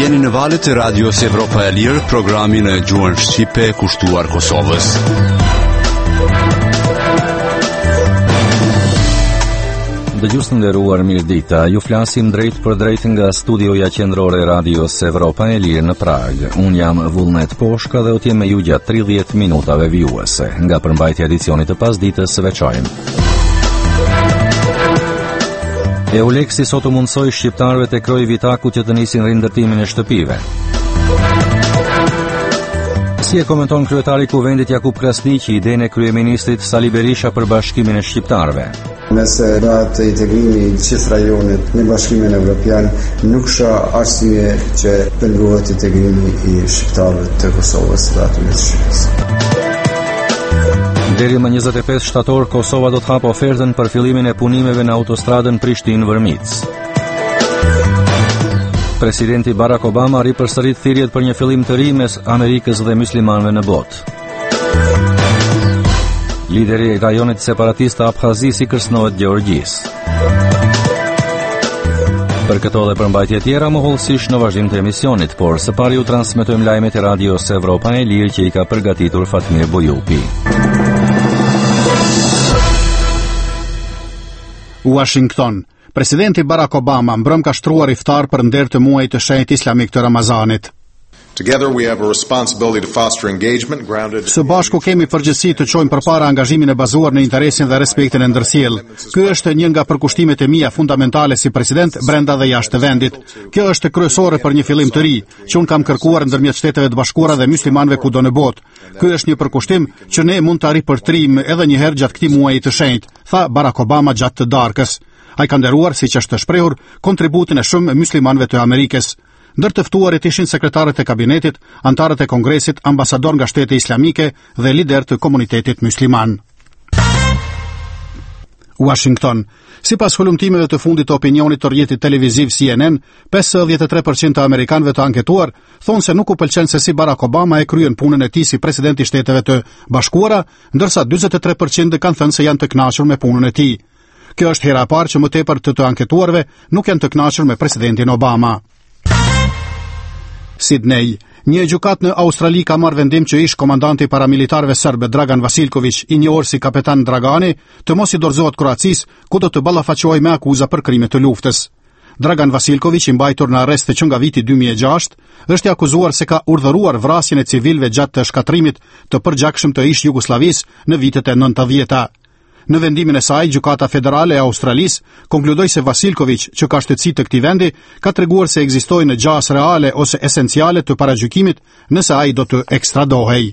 Jeni në valët e Radios Evropa e Lirë, programin e gjuhën shqipe kushtuar Kosovës. Dëgjues të nderuar, mirëdita. Ju flasim drejt për drejt nga studioja qendrore e Radios Evropa e Lirë në Prag. Un jam Vullnet Poshka dhe do të jem me ju gjatë 30 minutave vijuese. Nga përmbajtja e edicionit të pasdites së veçojmë. Euleksi sot u mundsoi shqiptarëve të Kroj Vitaku që të nisin rindërtimin e shtëpive. Si e komenton kryetari i Kuvendit Jakub Krasniqi idenë e kryeministrit Sali Berisha për bashkimin e shqiptarëve? Nëse bëhet integrimi i gjithë rajonit në Bashkimin Evropian, nuk ka arsye që pengohet integrimi i shqiptarëve të Kosovës dhe aty të Shqipërisë. Deri më 25 shtator, Kosova do të hapë ofertën për fillimin e punimeve në autostradën Prishtinë-Vërmic. Presidenti Barack Obama ripërsërit thirrjet për një fillim të ri mes Amerikës dhe muslimanëve në botë. Lideri i rajonit separatist të Abkhazis i kërcënohet Gjeorgjisë. Për këto dhe përmbajtje tjera më hollësisht në vazhdim të emisionit, por së pari ju transmetojmë lajmet e Radios Evropa e Lirë që i ka përgatitur Fatmir Bujupi. Washington. Presidenti Barack Obama mbrëm ka shtruar iftar për nder të muajit të shenjtë islamik të Ramazanit. Together we have a responsibility to foster engagement grounded. Së bashku kemi përgjegjësi të çojmë përpara angazhimin e bazuar në interesin dhe respektin e ndërsjellë. Ky është një nga përkushtimet e mia fundamentale si president brenda dhe jashtë vendit. Kjo është kryesore për një fillim të ri, që un kam kërkuar ndërmjet Shteteve të Bashkuara dhe muslimanëve kudo në botë. Ky është një përkushtim që ne mund ta ripërtrim edhe një herë gjatë këtij muaji të shenjtë, tha Barack Obama gjatë të darkës. Ai ka nderuar, siç është shprehur, kontributin e shumë muslimanëve të Amerikës. Ndër të ftuarit ishin sekretarët e kabinetit, antarët e Kongresit, ambasador nga Shtete Islamike dhe lider të komunitetit musliman. Washington. Sipas hulumtimeve të fundit të opinionit të rrjetit televiziv CNN, 53% të amerikanëve të anketuar thonë se nuk u pëlqen se si Barack Obama e kryen punën e tij si president i Shteteve të Bashkuara, ndërsa 43% kanë thënë se janë të kënaqur me punën e tij. Kjo është hera e parë që më tepër të anketuarve nuk janë të kënaqur me presidentin Obama. Sydney. Një gjykat në Australi ka marrë vendim që ish komandanti i paramilitarëve serbe Dragan Vasilković, i njohur si kapetan Dragani, të mos i dorëzohet Kroacisë, ku do të ballafaqohej me akuza për krime të luftës. Dragan Vasilković, i mbajtur në arrest që nga viti 2006, është i akuzuar se ka urdhëruar vrasjen e civilëve gjatë të shkatrimit të përgjakshëm të ish Jugosllavisë në vitet e 90-ta. Në vendimin e saj, Gjykata Federale e Australisë konkludoi se Vasilković, që ka shtetësi të këtij vendi, ka treguar se ekzistojnë gjas reale ose esenciale të paragjykimit nëse ai do të ekstradohej.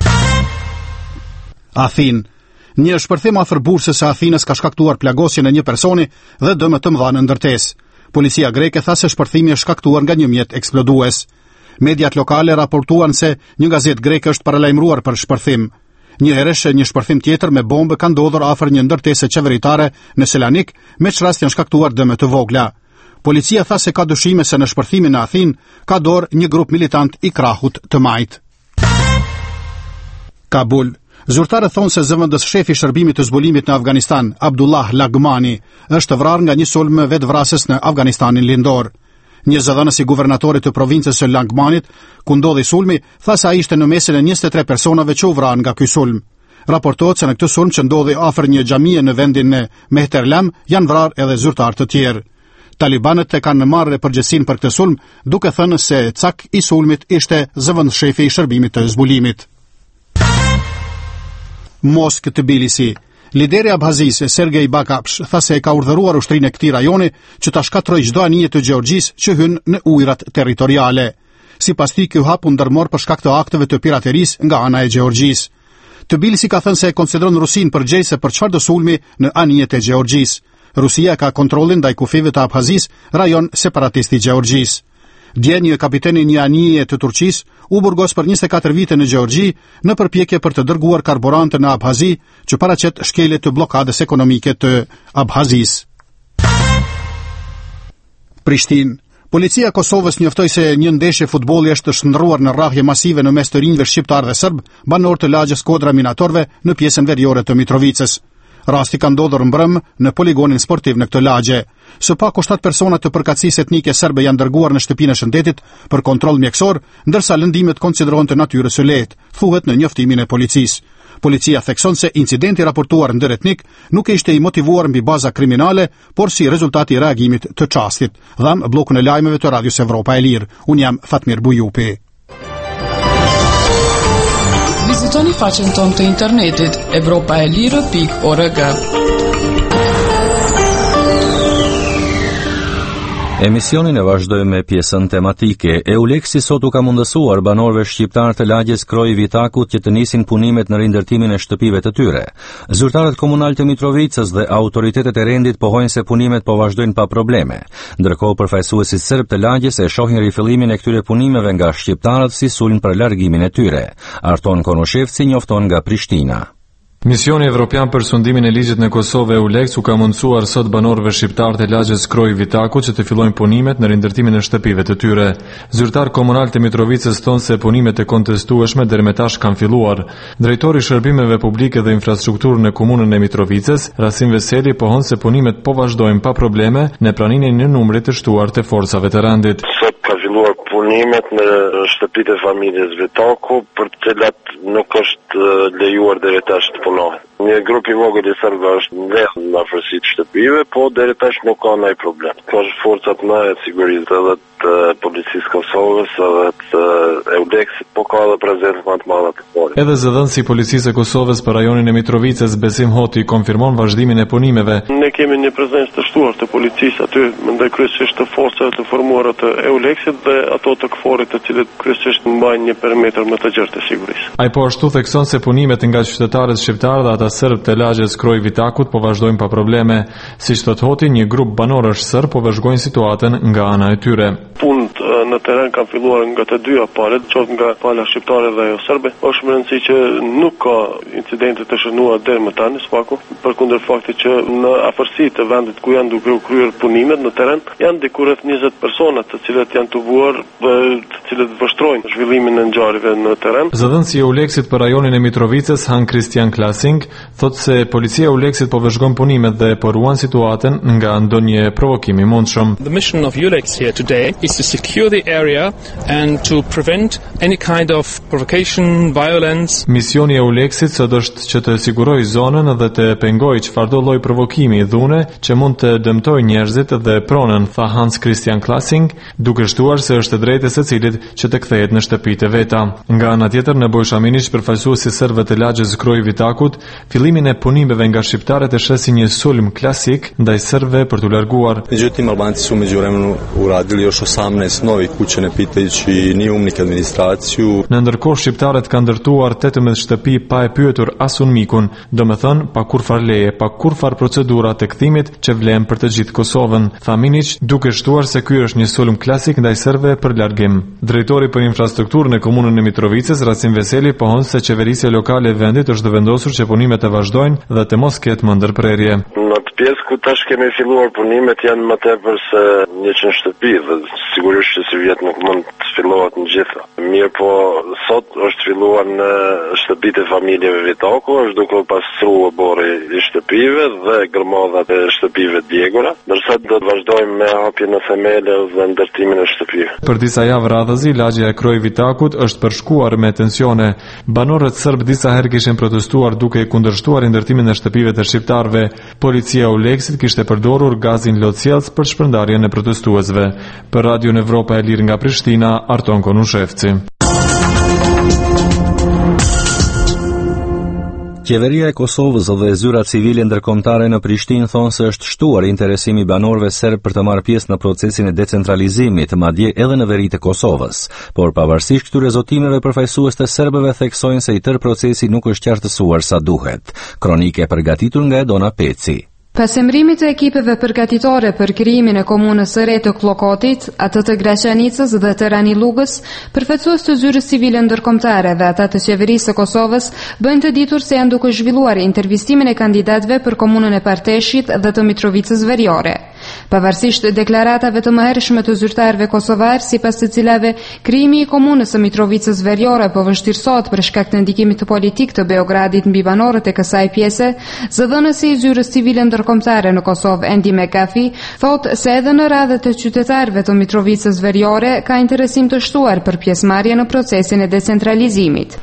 Athinë. Një shpërthim afër bursës së Athinës ka shkaktuar plagosjen e një personi dhe dëme të mëdha në ndërtesë. Policia greke tha se shpërthimi është shkaktuar nga një mjet eksplodues. Mediat lokale raportuan se një gazetë greke është paralajmëruar për shpërthim. Një herësh një shpërthim tjetër me bombë ka ndodhur afër një ndërtese qeveritare në Selanik, me çrast janë shkaktuar dëme të vogla. Policia tha se ka dyshime se në shpërthimin në Athinë ka dorë një grup militant i krahut të majt. Kabul. Zyrtarët thonë se zëvendës shefi i shërbimit të zbulimit në Afganistan, Abdullah Lagmani, është vrarë nga një sulm vetvrasës në Afganistanin lindor. Një zëdhënës i guvernatorit të provincës së Lagmanit, ku ndodhi sulmi, tha se ai ishte në mesin e 23 personave që u vranë nga ky sulm. Raportohet se në këtë sulm që ndodhi afër një xhamie në vendin e Mehterlam, janë vrarë edhe zyrtar të tjerë. Talibanët e kanë marrë përgjegjësinë për këtë sulm, duke thënë se cak i sulmit ishte zëvendës shefi i shërbimit të zbulimit. Moskë, Tbilisi. Lideri i Abkhazisë, Sergej Bakapsh, tha se ka urdhëruar ushtrinë e këtij rajoni që ta shkatërrojë çdo anije të Gjeorgjisë që hyn në ujërat territoriale. Sipas tij, ky hap u ndërmor për shkak të akteve të piraterisë nga ana e Gjeorgjisë. Tbilisi ka thënë se e konsideron Rusinë përgjegjëse për çfarëdo sulmi në anijet e Gjeorgjisë. Rusia ka kontrollin ndaj kufive të Abkhazisë, rajon separatist i Gjeorgjisë. Dje një kapiten i një anije të Turqisë u burgos për 24 vite në Gjeorgji në përpjekje për të dërguar karburante në Abhazi që paraqet shkelje të blokadës ekonomike të Abhazisë. Prishtinë. Policia e Kosovës njoftoi se një ndeshje futbolli është shndruar në rrahje masive në mes të rinjve shqiptar dhe serb, banor të lagjës Kodra Minatorve në pjesën veriore të Mitrovicës. Rasti ka ndodhur mbrëm në poligonin sportiv në këtë lagje. Së paku 7 persona të përkatësisë etnike serbe janë dërguar në shtëpinë e shëndetit për kontroll mjekësor, ndërsa lëndimet konsiderohen të natyrës së lehtë, thuhet në njoftimin e policisë. Policia thekson se incidenti raportuar ndëretnik nuk ishte i motivuar mbi baza kriminale, por si rezultati i reagimit të çastit. Dham bllokun e lajmeve të Radios Evropa e Lirë. Unë jam Fatmir Bujupi. Vizitoni faqen tonë të internetit evropaelire.org. Emisionin e vazhdojmë me pjesën tematike. EULEX-i sot u ka mundësuar banorëve shqiptar të lagjes Kroj Vitakut që të nisin punimet në rindërtimin e shtëpive të tyre. Zyrtarët komunal të Mitrovicës dhe autoritetet e rendit pohojnë se punimet po vazhdojnë pa probleme. Ndërkohë përfaqësuesit serb të lagjes e shohin rifillimin e këtyre punimeve nga shqiptarët si sulm për largimin e tyre. Arton Konoshevci njofton nga Prishtina. Misioni Evropian për sundimin e ligjit në Kosovë EULEX u ka mundësuar sot banorëve shqiptar të lagjes Kroj Vitakut që të fillojnë punimet në rindërtimin e shtëpive të tyre. Zyrtar komunal të Mitrovicës thonë se punimet e kontestueshme deri më tash kanë filluar. Drejtori i shërbimeve publike dhe infrastrukturë në komunën e Mitrovicës, Rasim Veseli, pohon se punimet po vazhdojnë pa probleme në pranimin e numrit të shtuar të forcave të rendit. Ka filluar punimet në shtëpitë e familjes Vitaku, për të cilat nuk është lejuar deri tash të punohet. Një grup i vogël i serbëve është mbledhur në afërsi të shtëpive, po deri tash nuk ka ndonjë problem. Ka forcat më të sigurisë edhe të policisë Kosovës edhe të EULEX-it, po ka edhe prezencë më të madhe të forcave. Edhe zëdhënësi i policisë së Kosovës për rajonin e Mitrovicës, Besim Hoti, konfirmon vazhdimin e punimeve. Ne kemi një prezencë të shtuar të policisë aty, mendoj kryesisht të forcave të formuara të EULEX-it dhe ato të KFOR-it, të cilët kryesisht mbajnë një perimetër më të gjerë të sigurisë. Ai po ashtu thekson se punimet nga qytetarët shqiptar dhe ata serb të lagjes Kroj Vitakut po vazhdojnë pa probleme. Siç thot Hoti, një grup banorësh serb po vëzhgojnë situatën nga ana e tyre. Punët në teren kanë filluar nga të dyja palët, qoftë nga pala shqiptare dhe ajo serbe. Është më rëndësi që nuk ka incidente të shënuar deri më tani, spaku, përkundër faktit që në afërsi të vendit ku janë duke u kryer punimet në teren, janë diku rreth 20 persona, të cilët janë tubuar dhe të cilët vështrojnë zhvillimin e ngjarjeve në teren. Zëdhënësi i EULEX-it për rajonin e Mitrovicës, Han Christian Klasing, thotë se policia e EULEX-it po vëzhgon punimet dhe po ruan situatën nga ndonjë provokim i mundshëm. The mission of EULEX here today is to secure the area and to prevent any kind of provocation, violence. Misioni e EULEX-it sot është që të sigurojë zonën dhe të pengojë çfarëdo lloj provokimi, dhune që mund të dëmtojë njerëzit dhe pronën, tha Hans Christian Klasing, duke shtuar se është e drejtë e secilit që të kthehet në shtëpitë e veta. Nga ana tjetër, në Bojshaminiq, përfaqësuesi serbëve të lagjes Kroj Vitakut, fillimin e punimeve nga shqiptarët e shesi një sulm klasik ndaj serbëve për t'u larguar. Međutim, Albanci su u međuvremenu uradili još 18 novih kuće, ne pitajući ni umnik administraciju. Në ndërkohë, shqiptarët kanë ndërtuar 18 shtëpi pa e pyetur asun mikun, domethënë pa kurfar leje, pa kurfar procedura të kthimit që vlen për të gjithë Kosovën, tha Minić, duke shtuar se ky është një sulm klasik ndaj serbëve për largim. Drejtori për infrastrukturën e komunën e Mitrovicës, Rasim Veseli, pohon se qeverisja lokale e vendit është vendosur që punimet të vazhdojnë dhe të mos ketë më ndërprerje. Në të pjesë ku tash kemi filluar punimet janë më tepër se 100 shtëpi dhe sigurisht që si vjet nuk mund të fillohet në gjitha. Mirë po, sot është filluar në shtëpitë e familjeve Vitaku, është duke pastruar borri i shtëpive dhe gërmodhat e shtëpive djegura, ndërsa do të vazhdojmë me hapjen e themele dhe ndërtimin e shtëpive. Për disa javë radhëzi, lagja e Kroj Vitakut është përshkuar me tensione. Banorët serb disa herë kishin protestuar duke i kundërshtuar ndërtimin e shtëpive të shqiptarëve. Policia e EULEX-it kishte përdorur gazin lotësielës për shpërndarjen e protestuesve. Për Radio Evropa e Lirë nga Prishtina, Arton Konushevci. Qeveria e Kosovës dhe zyra civile ndërkombëtare në Prishtinë thonë se është shtuar interesimi i banorëve serb për të marrë pjesë në procesin e decentralizimit, madje edhe në veri të Kosovës. Por pavarësisht këtyre zotimeve, përfaqësues të serbëve theksojnë se i tërë procesi nuk është qartësuar sa duhet. Kronike e përgatitur nga Edona Peci. Pas emërimit të ekipeve përgatitore për krijimin e komunës së re të Klokotit, atë të Graçanicës dhe të Ranilugës, përfaqësues të zyrës civile ndërkombëtare dhe ata të qeverisë së Kosovës bëjnë të ditur se janë duke zhvilluar intervistimin e kandidatëve për komunën e Parteshit dhe të Mitrovicës Veriore. Pavarësisht deklaratave të mëhershme të zyrtarëve kosovar, sipas të cilave krijimi i komunës së Mitrovicës Veriore po vështirësohet për shkak të ndikimit politik të Beogradit mbi banorët e kësaj pjese, zëdhënësi i zyrës civile ndërkombëtare në Kosovë, Andy McAfee, thotë se edhe në radhët e qytetarëve të Mitrovicës Veriore ka interesim të shtuar për pjesëmarrje në procesin e decentralizimit.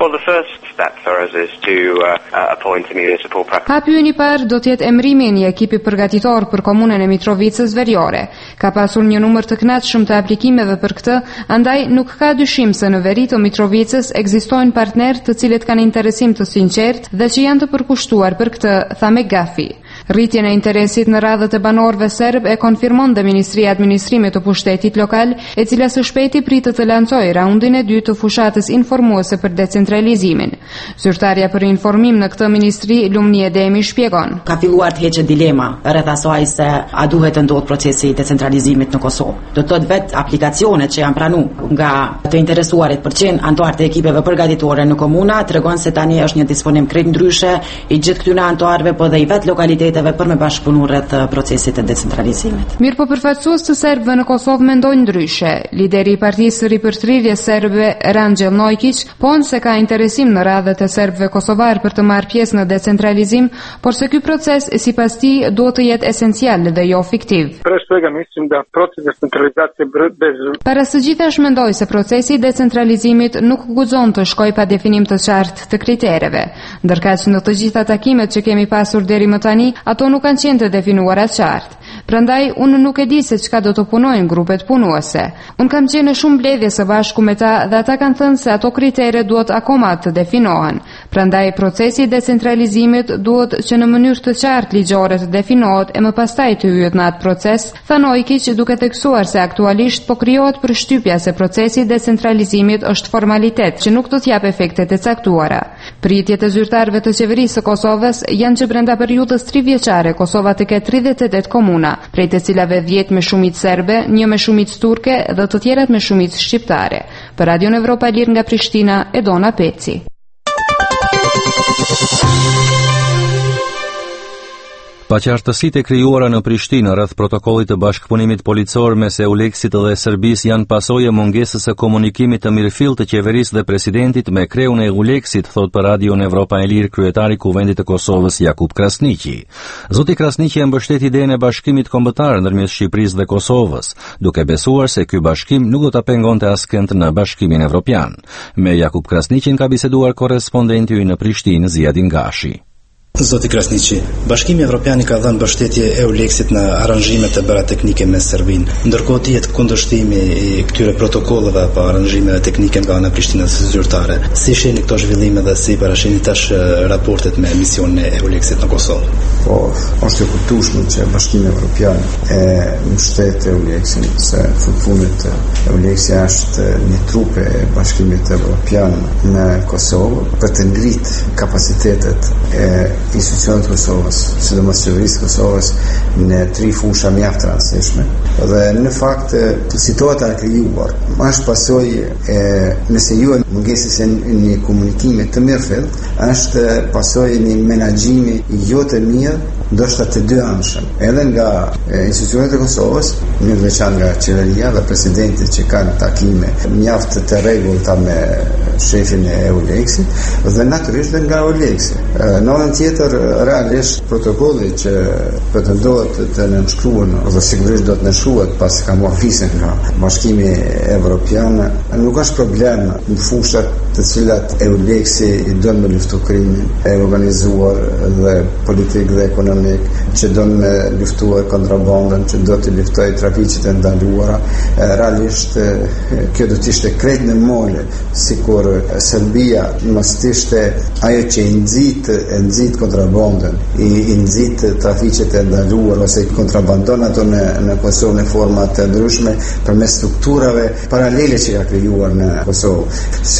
Hapi i parë do të jetë emrimi i një ekipi përgatitor për komunën e Mitrovicës Veriore. Ka pasur një numër të kënaqshëm të aplikimeve për këtë, andaj nuk ka dyshim se në veri të Mitrovicës ekzistojnë partnerë të cilët kanë interesim të sinqert dhe që janë të përkushtuar për këtë, tha McAfee. Rritjen e interesit në radhët e banorëve serb e konfirmon dhe Ministria e Administrimit të Pushtetit Lokal, e cila së shpejti pritet të lancojë raundin e dytë të fushatës informuese për decentralizimin. Zyrtarja për informim në këtë ministri, Lumnie Demi, shpjegon. Ka filluar të heqë dilema rreth asaj se a duhet të ndodhë procesi i decentralizimit në Kosovë. Do të thotë vetë aplikacionet që janë pranuar nga të interesuarit përqind anëtarë të ekipeve përgatitore në komuna tregon se tani është një disponim krejt ndryshe i gjithë këtyre anëtarëve, po dhe i vetë lokaliteteve për me bashkëpunu rreth procesit të decentralizimit. Mirë po përfaqësues të serbëve në Kosovë mendojnë ndryshe. Lideri i Partisë së Ripërthrirjes serbe, Ranxhel Nojkić, thonë se ka interesim në radhët e serbëve kosovar për të marrë pjesë në decentralizim, por se ky proces sipas tij duhet të jetë esencial dhe jo fiktiv. Para së gjithash mendoj se procesi i decentralizimit nuk guxon të shkojë pa definim të qartë të kritereve, ndërkaq në të gjitha takimet që kemi pasur deri më tani, ato nuk kanë qenë të definuara qartë. Prandaj unë nuk e di se çka do të punojnë grupet punuese. Unë kam qenë shumë mbledhje së bashku me ta dhe ata kanë thënë se ato kritere duhet akoma të definohen. Prandaj procesi i decentralizimit duhet që në mënyrë të qartë ligjore të definohet e më pastaj të hyjet në atë proces, tha Nojkić, duke theksuar se aktualisht po krijohet përshtypja se procesi i decentralizimit është formalitet që nuk do të jap efektet e caktuara. Pritjet e zyrtarëve të qeverisë së Kosovës janë që brenda periudhës 3 vjeçare Kosova të ketë 38 komuna, prej të cilave 10 me shumicë serbe, 1 me shumicë turke dhe të tjerat me shumicë shqiptare. Për Radion Evropa Lirë nga Prishtina, Edona Peci. Paqartësitë e krijuara në Prishtinë rreth protokollit të bashkëpunimit policor mes EULEX-it dhe Serbisë janë pasojë e mungesës së komunikimit të mirëfillt të qeverisë dhe presidentit me kreun e EULEX-it, thot për Radion Evropa e Lirë kryetari i Kuvendit të Kosovës Jakub Krasniqi. Zoti Krasniqi e mbështet idenë e bashkimit kombëtar ndërmjet Shqipërisë dhe Kosovës, duke besuar se ky bashkim nuk do ta pengonte askënd në Bashkimin Evropian. Me Jakub Krasniqin ka biseduar korrespondenti ynë në Prishtinë, Ziadin Gashi. Zoti Krasniqi, Bashkimi Evropian ka dhënë mbështetje EULEX-it në aranzhimet e bëra teknike me Serbinë, ndërkohë dihet kundërshtimi i këtyre protokolleve apo aranzhimeve teknike nga ana Prishtinës zyrtare. Si shihni këto zhvillime dhe si parashihni tash raportet me misionin e EULEX-it në Kosovë? Po, është e kuptueshme që Bashkimi Evropian e mbështet EULEX-in, se fundit EULEX-i është një trup e Bashkimit Evropian në Kosovë për të ngritë kapacitetet e institucionet të Kosovës, sidomos qeverisë Kosovës në 3 fusha mjaft të rastishme. Dhe në fakt situata e krijuar është pasojë e nëse ju mungesës e një komunikimi të mirëfillt, është pasojë e një menaxhimi jo të mirë, ndoshta të dy anshëm, edhe nga institucionet e Kosovës, në veçanë nga qeveria dhe presidenti që kanë takime mjaft të rregullta me shefin e EULEX-it dhe natyrisht dhe nga EULEX-i. Në anën tjetër, realisht protokolli që pretendohet të nënshkruhen dhe sigurisht do të nënshkruhet pasi ka marrë fisën nga Bashkimi Evropian, nuk është problem në fushat të cilat EULEX-i i don me luftu krimin e organizuar dhe politik dhe ekonomik, që don me luftuar kontrabandën, që do të luftojë trafiqet e ndaluara. Realisht kjo do të ishte krejt në mole, sikur Serbia mos ishte ajo që i nxit kontrabandën, i nxit trafiqet e ndaluara ose i kontrabandon ato në Kosovë në forma të ndryshme përmes strukturave paralele që ka krijuar në Kosovë. Sikur Serbia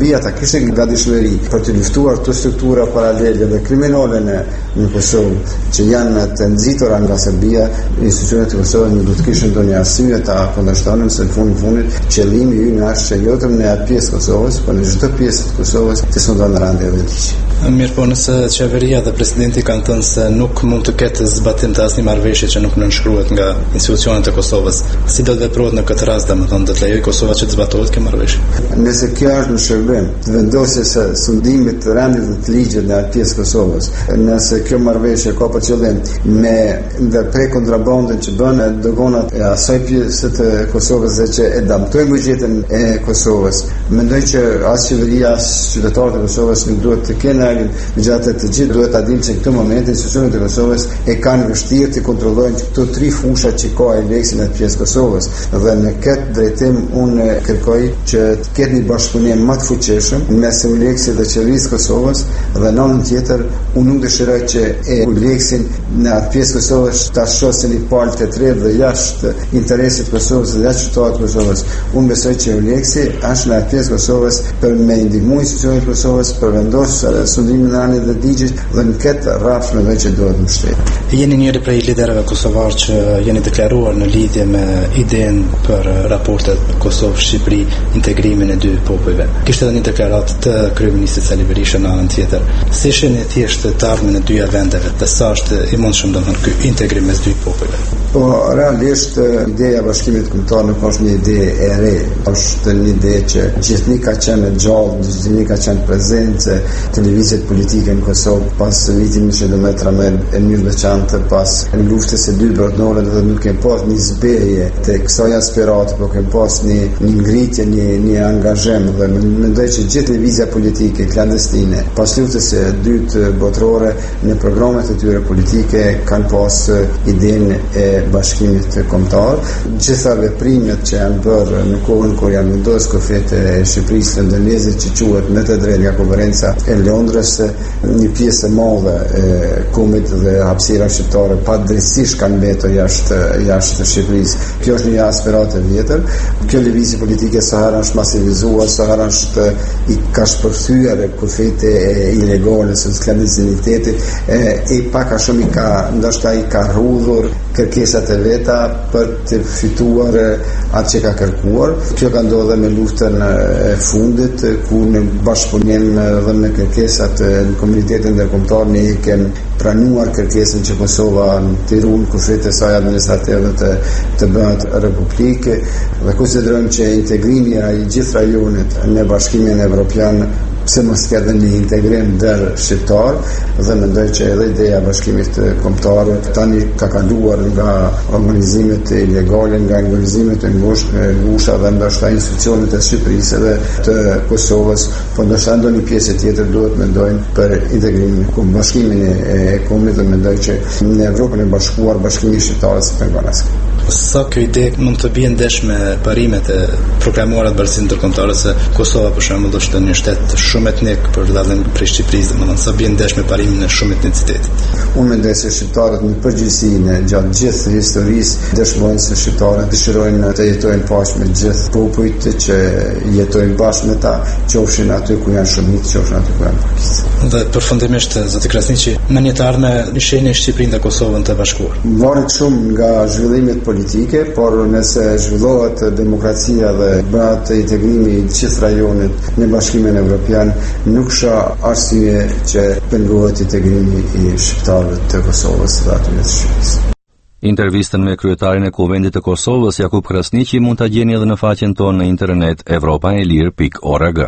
Serbia ta kishte gatishmëri për të luftuar të struktura paralele dhe kriminale në Kosovë që janë të nxitura nga Serbia, institucionet e Kosovës nuk do të kishin ndonjë arsye ta kundërshtonin se në fundit qëllimi ynë është që jo vetëm në atë pjesë të Kosovës, por në çdo pjesë të Kosovës të sondon rande e ligjit. Mirë, po nëse qeveria dhe presidenti kanë thënë se nuk mund të ketë zbatim të asnjë marrëveshje që nuk nënshkruhet nga institucionet e Kosovës, si do të veprohet në këtë rast, domethënë do të lejojë Kosova që të zbatohet kjo marrëveshje? Nëse kjo është në shërbim të vendosjes së sundimit të rendit të ligjit në atë pjesë Kosovës, nëse kjo marrëveshje ka për qëllim me ndërprer kontrabandën që bën dogonat e asaj pjesë të Kosovës dhe që e damtojnë buxhetin e Kosovës, mendoj që as qeveria as qytetarët e Kosovës nuk duhet të kenë gjatë të gjithë duhet ta dimë se në këtë moment institucionet e Kosovës e kanë vështirë të kontrollojnë këto tri fusha që ka Euleksi në pjesë Kosovës dhe në këtë drejtim unë kërkoj që të ketë një bashkëpunim më të fuqishëm mes Euleksit dhe qeverisë Kosovës dhe në anën tjetër unë nuk dëshiroj që Euleksin në atë pjesë Kosovës ta shohin një palë të tretë dhe jashtë interesit Kosovës dhe jashtë qytetarët e Kosovës. Unë besoj që Euleksi është në atë pjesë Kosovës për me ndihmu institucionet e Kosovës për vendosë sundimin në anën e ligjit dhe në këtë rrafsh mendoj që duhet mbështetur. Jeni njëri prej liderëve kosovar që jeni deklaruar në lidhje me idenë për raportet Kosovë-Shqipëri, integrimin e dy popujve. Kishte edhe një deklaratë të kryeministit Sali Berisha në anën tjetër. Si shihni thjesht të ardhmen e dyja vendeve, dhe sa është i mundshëm domethënë ky integrim mes dy popujve? Po realisht ideja e bashkimit kombëtar nuk është një ide e re, është një ide që gjithnjë ka qenë gjallë, gjithnjë ka qenë prezente televizjet politike në Kosovë pas vitit 1913 e mirë veçantë pas luftës së dytë botërore dhe nuk kemi pas një zbeje të kësaj aspirate, por kemi pas një ngritje, një angazhim dhe mendoj që gjithë televizja politike klandestine pas luftës së dytë botërore në programet e tyre politike kanë pas idenë e bashkimit kombëtar. Gjitha veprimet që janë bërë në kohën kur janë vendosur kufete e Shqipërisë dhe Indonezit që quhet me të drejtë nga konferenca e Londrës, një pjesë e madhe e kombit dhe hapësira shqiptare padrejtisht kanë mbetur jashtë Shqipërisë. Kjo është një aspiratë vjetër. Kjo lëvizje politike sa herë është masivizuar, sa herë është i ka shpërthyer kufete ilegale së klandestinitetit e pak a shumë ndoshta i ka rrudhur kërkesat e veta për të fituar atë që ka kërkuar. Kjo ka ndodhur me luftën e fundit ku në bashkëpunim dhe me kërkesat në komunitetin ndërkombëtar ne kemi pranuar kërkesën që Kosova të ruajë kufete e saj administrative të bëhet republikë dhe konsiderojmë që integrimi i gjithë rajonit në Bashkimin Evropian pse mos ketë një integrim ndër shqiptar dhe mendoj që edhe ideja e bashkimit kombëtar tani ka kaluar nga organizimet ilegale, nga organizimet e ngushta dhe ndoshta institucionet e Shqipërisë dhe të Kosovës, por ndoshta ndonjë pjesë tjetër duhet mendojnë për integrimin e bashkimin e kombit dhe mendoj që në Evropën e Bashkuar bashkimi shqiptar s'e pengon asgjë. Sa kjo ide mund të bie ndesh me parimet e proklamuara të bashkimit ndërkombëtar se Kosova për shembull është një shtet shumë etnik për dallim prej Shqipërisë, domethënë sa bie ndesh me parimin e shumë etnicitetit. Unë mendoj se shqiptarët në përgjithësi gjatë gjithë historisë dëshmojnë se shqiptarët dëshirojnë të jetojnë bashkë me gjithë popujt që jetojnë bashkë me ta, qofshin aty ku janë shumicë, qofshin aty ku janë pakicë. Dhe përfundimisht zoti Krasniqi, në një të ardhme shihni Shqipërinë dhe Kosovën të bashkuar. Varet shumë nga zhvillimet politike, por nëse zhvillohet demokracia dhe bëhet integrimi i gjithë rajonit në Bashkimin Evropian, nuk shoh arsye që pengohet integrimi i shqiptarëve të Kosovës dhe aty të Shqipërisë. Intervistën me kryetarin e Kuvendit të Kosovës, Jakub Krasniqi, mund ta gjeni edhe në faqen tonë në internet evropaelir.org.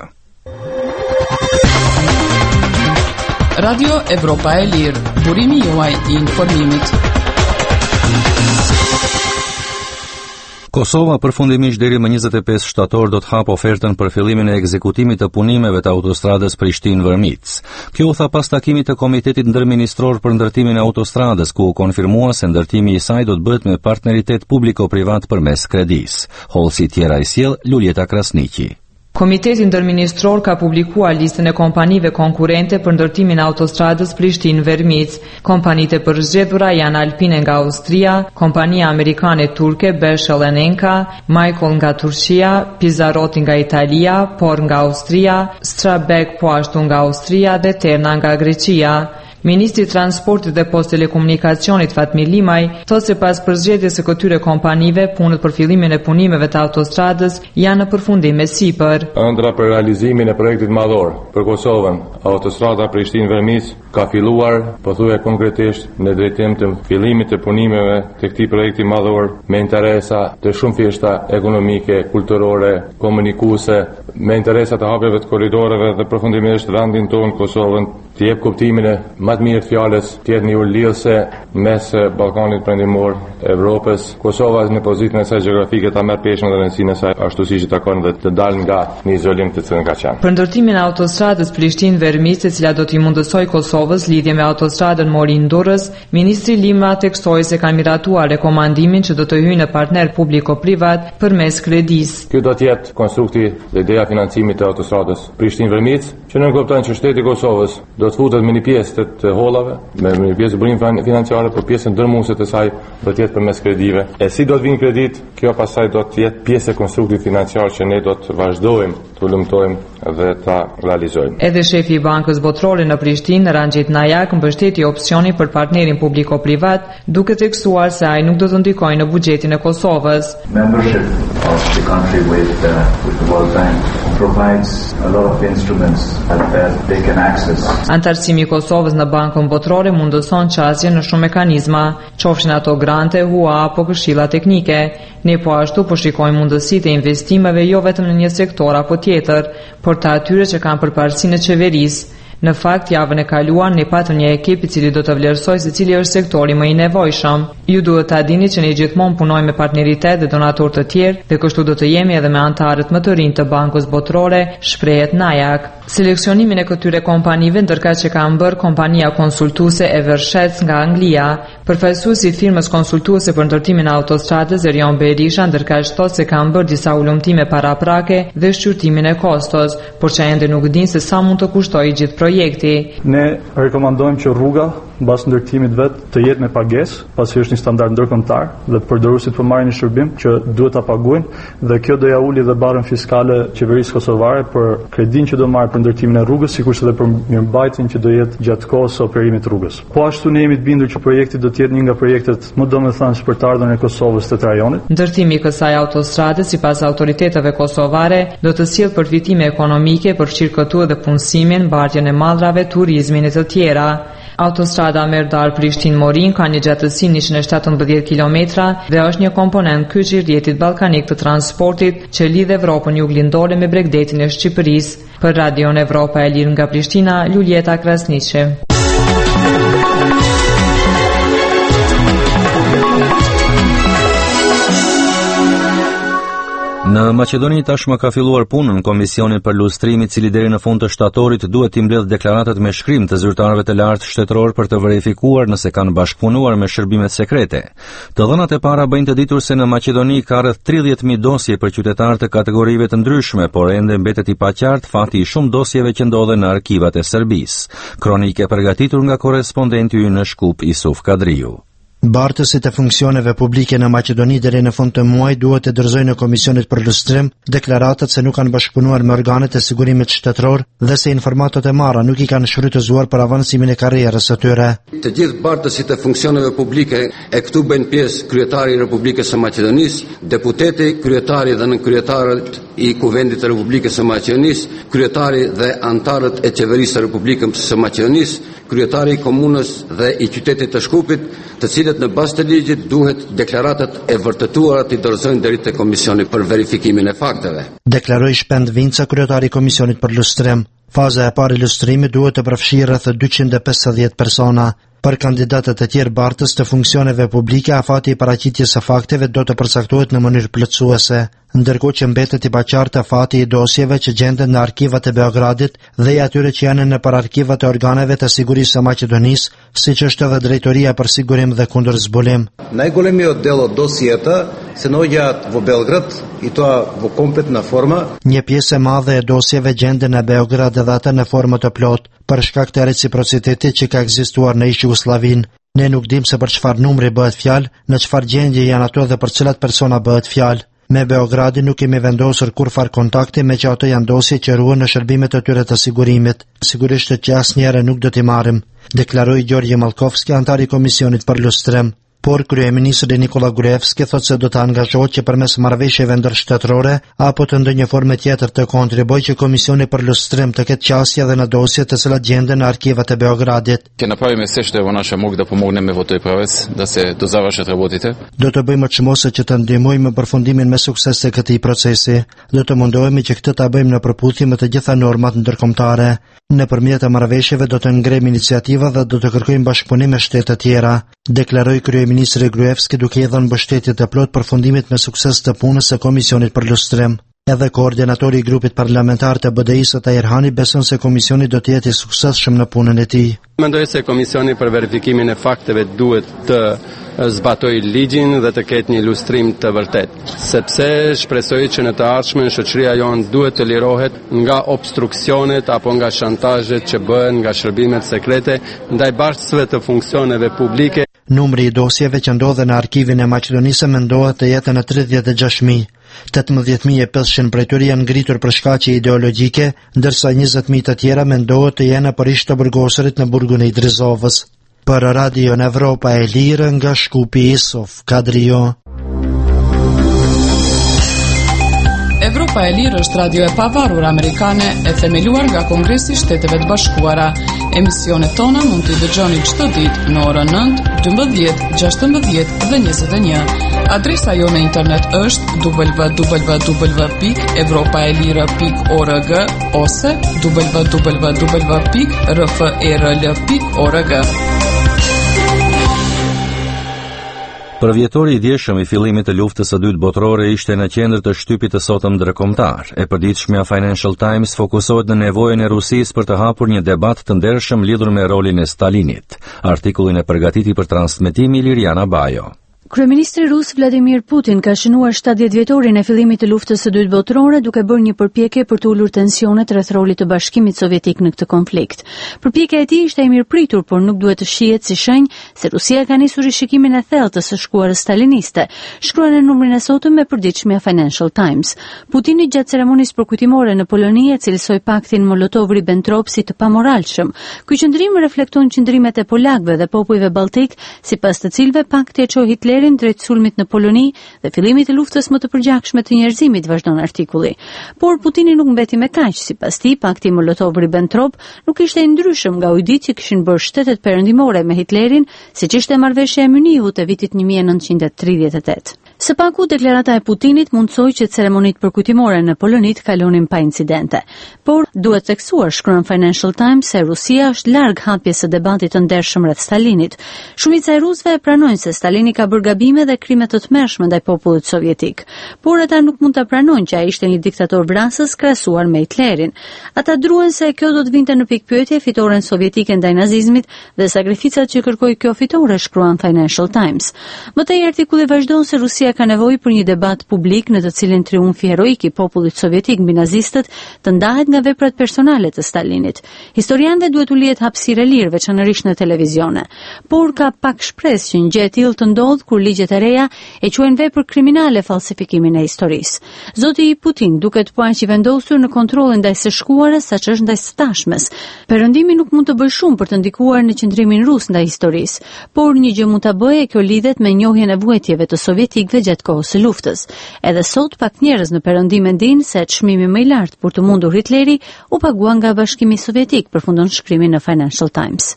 Radio Evropa e Lirë, burimi juaj i informimit. Kosova përfundimisht deri më 25 shtator do të hap ofertën për fillimin e ekzekutimit të punimeve të autostradës Prishtinë-Vërmic. Kjo u tha pas takimit të Komitetit Ndërministror për ndërtimin e autostradës, ku u konfirmua se ndërtimi i saj do të bëhet me partneritet publiko-privat përmes kredisë. Holsi tjera i sjell Luljeta Krasniqi. Komiteti ndërministror ka publikuar listën e kompanive konkurrente për ndërtimin e autostradës Prishtinë-Vermic. Kompanitë e përzgjedhura janë Alpine nga Austria, kompania amerikane turke Beshel & Enka, Michael nga Turqia, Pizzarotti nga Italia, Por nga Austria, Strabag po ashtu nga Austria dhe Terna nga Greqia. Ministri i Transportit dhe Post Telekomunikacionit Fatmir Limaj thotë se pas përzgjedhjes së këtyre kompanive, punët për fillimin e punimeve të autostradës janë në përfundim me sipër. Ëndra për realizimin e projektit madhor për Kosovën, autostrada Prishtinë-Vermic ka filluar pothuajse konkretisht në drejtim të fillimit të punimeve të këtij projekti madhor me interesa të shumë thjeshta ekonomike, kulturore, komunikuese, me interesa të hapjeve të korridoreve dhe përfundimisht vendin tonë Kosovën të jep kuptimin e më të mirë të fjalës, të jetë një lidhëse mes Ballkanit Perëndimor, Evropës. Kosova në pozitën e saj gjeografike ta merr peshën dhe rëndësinë e saj ashtu siç i takon dhe të dalë nga një izolim të cilën ka qenë. Për ndërtimin e autostradës Prishtinë-Vermic, e cila do t'i mundësoj Kosovës lidhje me autostradën Morin-Durrës, ministri Lima theksoi se kanë miratuar rekomandimin që do të hyjë në partner publiko-privat përmes kredisë. Ky do të jetë konstrukti dhe ideja financimit të autostradës Prishtinë-Vermic, që në kupton që shteti i Kosovës do të futet me një pjesë të hollave, me një pjesë burim financiare, por pjesën ndërmuese të saj do të jetë përmes kredive. E si do të vinë kredit, kjo pastaj do të jetë pjesë e konstruktit financiar që ne do të vazhdojmë të lumtojmë dhe ta realizojmë. Edhe shefi i Bankës Botërore në Prishtinë, Ranxhit Najak, mbështeti opsionin për partnerin publiko-privat, duke theksuar se ai nuk do të ndikojë në buxhetin e Kosovës. Membership of the country with the World Bank provides a lot of instruments that they can access. Antarësimi i Kosovës në Bankën Botërore mundëson qasje në shumë mekanizma, qofshin ato grante, hua apo këshilla teknike. Ne po ashtu po shikojmë mundësitë e investimeve jo vetëm në një sektor apo tjetër, por të atyre që kanë përparësinë e qeverisë. Në fakt, javën e kaluar ne patëm një ekip i cili do të vlerësojë se cili është sektori më i nevojshëm. Ju duhet ta dini që ne gjithmonë punojmë me partneritet dhe donatorë të tjerë dhe kështu do të jemi edhe me anëtarët më të rinj të Bankës Botërore, shprehet Najak. Seleksionimin e këtyre kompanive ndërkaq që ka bërë kompania konsultuese Eversheds nga Anglia, përfaqësuesi i firmës konsultuese për ndërtimin e autostradës Erion Berisha ndërkaq thotë se kanë bërë disa ulëmtime paraprake dhe shqyrtimin e kostos, por që ende nuk dinë se sa mund të kushtojë gjithë projekti. Ne rekomandojmë që rruga mbas ndërtimit vet të jetë me pagesë, pasi është një standard ndërkombëtar dhe përdorësit po marrin një shërbim që duhet ta paguajnë dhe kjo do ja uli dhe barrën fiskale qeverisë kosovare për kredinë që do marrë për ndërtimin e rrugës, sikurse edhe për mirëmbajtjen që do jetë gjatë kohës së operimit të rrugës. Po ashtu ne jemi të bindur që projekti do të jetë një nga projektet më domethënëse për të ardhmen e Kosovës të rajonit. Ndërtimi i kësaj autostrade sipas autoriteteve kosovare do të sjellë përfitime ekonomike për fshirkëtuar dhe punësimin, mbartjen e mallrave, turizmin e të tjera. Autostrada Merdar-Prishtinë-Morin ka një gjatësi 117 kilometra dhe është një komponent kyç i rrjetit ballkanik të transportit që lidh Evropën juglindore me bregdetin e Shqipërisë. Për Radion Evropa e Lirë nga Prishtina, Luljeta Krasniqi. Në Maqedoni tashmë ka filluar punën komisioni për lustrimin i cili deri në fund të shtatorit duhet t'i mbledhë deklaratat me shkrim të zyrtarëve të lartë shtetëror për të verifikuar nëse kanë bashkëpunuar me shërbimet sekrete. Të dhënat e para bëjnë të ditur se në Maqedoni ka rreth 30.000 dosje për qytetarë të kategorive të ndryshme, por ende mbetet i paqartë fati i shumë dosjeve që ndodhen në arkivat e Serbisë. Kronikë e përgatitur nga korrespondenti ynë në Shkup Isuf Kadriu. Bartësit e funksioneve publike në Maqedoni deri në fund të muajit duhet të dorëzojnë në Komisionit për Lustrim deklaratat se nuk kanë bashkëpunuar me organet e sigurimit shtetëror dhe se informatat e marra nuk i kanë shfrytëzuar për avancimin e karrierës së tyre. Të gjithë bartësit e funksioneve publike e këtu bëjnë pjesë kryetari i Republikës së Maqedonisë, deputeti, kryetari dhe nënkryetarët i Kuvendit të Republikës së Maqedonisë, kryetari dhe antarët e qeverisë së Republikës së Maqedonisë, kryetari i komunës dhe i qytetit të Shkupit, të cilët në bazë të ligjit duhet deklaratat e vërtetuara të dorëzojnë deri te Komisioni për verifikimin e fakteve. Deklaroi Shpend Vinca, kryetari i Komisionit për Lustrim. Faza e parë e lustrimit duhet të përfshijë rreth 250 persona. Për kandidatët e tjerë bartës të funksioneve publike, afati i paraqitjes së fakteve do të përcaktohet në mënyrë plotësuese, ndërkohë që mbetet i paqartë afati i dosjeve që gjenden në arkivat e Beogradit dhe i atyre që janë në arkivat e organeve të sigurisë së Maqedonisë, siç është edhe Drejtoria për Sigurim dhe Kundër Zbulim. Najgolemiot del od dosjeta se noi vo Beograd i toa vo komplet në forma. Një pjesë e madhe e dosjeve gjenden në Beograd edhe ata në formë të plot, për shkak të reciprocitetit që ka ekzistuar në Jugosllavinë. Ne nuk dim se për çfarë numri bëhet fjalë, në çfarë gjendje janë ato dhe për cilat persona bëhet fjalë. Me Beogradin nuk kemi vendosur kurfar kontakti, me që ato janë dosje që ruhen në shërbimet e tyre të sigurimit. Sigurisht që asnjëherë nuk do t'i marrim, deklaroi Gjorgje Malkovski, antar i Komisionit për Lustrim. Por kryeministri Nikola Gruevski thotë se do të angazhohet që përmes marrëveshjeve ndërshtetërore apo të ndonjë forme tjetër të kontribuojë që Komisioni për Lustrim të ketë qasje dhe në dosjet të cilat gjenden në arkivat e Beogradit. Që направиме все što je u našoj moći da pomogneme vo toj pravec da se do završet работите. Do të bëjmë çmosë që të ndihmojmë përfundimin me sukses të këtij procesi. Do të mundohemi që këtë ta bëjmë në përputhje me të gjitha normat ndërkombëtare. Nëpërmjet të marrëveshjeve do të ngrejmë iniciativa dhe do të kërkojmë bashkëpunim me shtete të tjera, deklaroi kryeministri Gruevski duke i dhënë mbështetje të plot përfundimit me sukses të punës së Komisionit për Lustrim. Edhe koordinatori i grupit parlamentar të BDI-së Tahir Hani beson se komisioni do të jetë i suksesshëm në punën e tij. Mendoj se komisioni për verifikimin e fakteve duhet të zbatoj ligjin dhe të ketë një lustrim të vërtet, sepse shpresoj që në të ardhmen shoqëria jonë duhet të lirohet nga obstruksionet apo nga shantazhet që bëhen nga shërbimet sekrete ndaj bashkësve të funksioneve publike. Numri i dosjeve që ndodhen në arkivin e Maqedonisë mendohet të jetë në 36.000. 18.500 prej tyre janë ngritur për shkaqe ideologjike, ndërsa 20.000 të tjera mendohet të jenë për ish të burgosurit në burgun e Idrizovës. Për Radio Evropa e Lirë nga Shkupi Isuf Kadrio. Evropa e Lirë është radio e pavarur amerikane e themeluar nga Kongresi i Shteteve të Bashkuara. Emisionet tona mund t'i dëgjoni çdo ditë në orën 9, 12, 16 dhe 21. Adresa jonë në internet është www.evropaelira.org ose www.rferl.org. Përvjetori i djeshëm i fillimit të luftës së dytë botërore ishte në qendër të shtypit të sotëm ndërkombëtar. E përditshmja Financial Times fokusohet në nevojën e Rusisë për të hapur një debat të ndershëm lidhur me rolin e Stalinit. Artikullin e përgatiti për transmetimi Liriana Bajo. Kryeministri rus Vladimir Putin ka shënuar 70 vjetorin e fillimit të luftës së dytë botërore duke bërë një përpjekje për të ulur tensionet rreth rolit të Bashkimit Sovjetik në këtë konflikt. Përpjekja e tij ishte e mirëpritur, por nuk duhet të shihet si shenjë se Rusia ka nisur rishikimin e thellë të së shkuarës staliniste, shkruan në numrin e sotëm me përditshmja Financial Times. Putini gjatë ceremonisë përkujtimore në Poloni e cilësoi paktin Molotov-Ribbentrop si të pamoralshëm. Ky qëndrim reflekton qëndrimet e polakëve dhe popujve balltik, sipas të cilëve pakti e çoi Hitlerin drejt sulmit në Poloni dhe fillimit të luftës më të përgjakshme të njerëzimit, vazhdon artikulli. Por Putini nuk mbeti me kaq, sipas tij pakti Molotov-Ribbentrop nuk ishte i ndryshëm nga ujdit që kishin bërë shtetet perëndimore me Hitlerin, siç ishte marrëveshja e Munihut të vitit 1938. Së paku, deklarata e Putinit mundsoi që ceremonitë përkujtimore në Poloni të kalonin pa incidente. Por duhet theksuar, shkruan Financial Times, se Rusia është larg hapjes së debatit të ndershëm rreth Stalinit. Shumica e rusëve e pranojnë se Stalini ka bërë gabime dhe krime të tmerrshme ndaj popullit sovjetik. Por ata nuk mund ta pranojnë që ai ishte një diktator vrasës krahasuar me Hitlerin. Ata druhen se kjo do të vinte në pikpyetje fitoren sovjetike ndaj nazizmit dhe sakrificat që kërkoi kjo fitore, shkruan Financial Times. Më tej artikulli vazhdon se Rusia ka nevojë për një debat publik në të cilin triumfi heroik i popullit sovjetik mbi nazistët të ndahet nga veprat personale të Stalinit. Historianëve duhet u lihet hapësirë e lirë, veçanërisht në televizione. Por ka pak shpresë që një gjë e tillë të ndodhë kur ligjet e reja e quajnë vepër kriminale falsifikimin e historisë. Zoti Putin duket po aq i vendosur në kontrollin ndaj së shkuarës saq është ndaj së tashmes. Perëndimi nuk mund të bëjë shumë për të ndikuar në qëndrimin rus ndaj historisë, por një gjë mund ta bëjë, kjo lidhet me njohjen e vuajtjeve të sovjetikëve gjatë kohës së luftës. Edhe sot pak njerëz në perëndim mendin se çmimi më i lartë për të mundur Hitleri u pagua nga Bashkimi Sovjetik, përfundon shkrimi në Financial Times.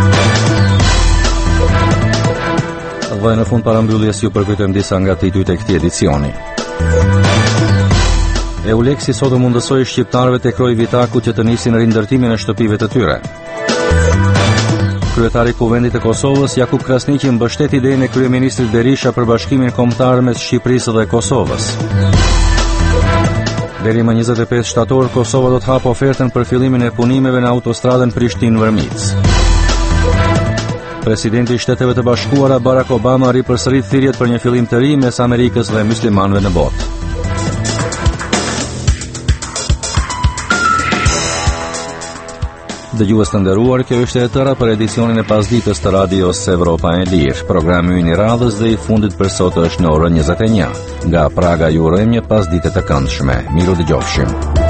Dhe në fund parambylljes ju përkujtojmë disa nga titujt e këtij edicioni. Euleksi sot mundësoi shqiptarëve të Kroj Vitaku që të nisin rindërtimin e shtëpive të tyre. Kryetari i Kuvendit të Kosovës Jakub Krasniqi mbështeti idenë e kryeministrit Berisha për bashkimin kombëtar mes Shqipërisë dhe Kosovës. Deri më 25 shtator Kosova do të hapë ofertën për fillimin e punimeve në autostradën Prishtinë-Vërmic. Presidenti i Shteteve të Bashkuara Barack Obama ripërsërit thirrjet për një fillim të ri mes Amerikës dhe muslimanëve në botë. Dëgjues të nderuar, kjo ishte e tëra për edicionin e pasdites të radios Evropa e Lirë. Programi ynë i radhës dhe i fundit për sot është në orën 21. Nga Praga ju urojmë një pasdite të këndshme. Miru dëgjofshim.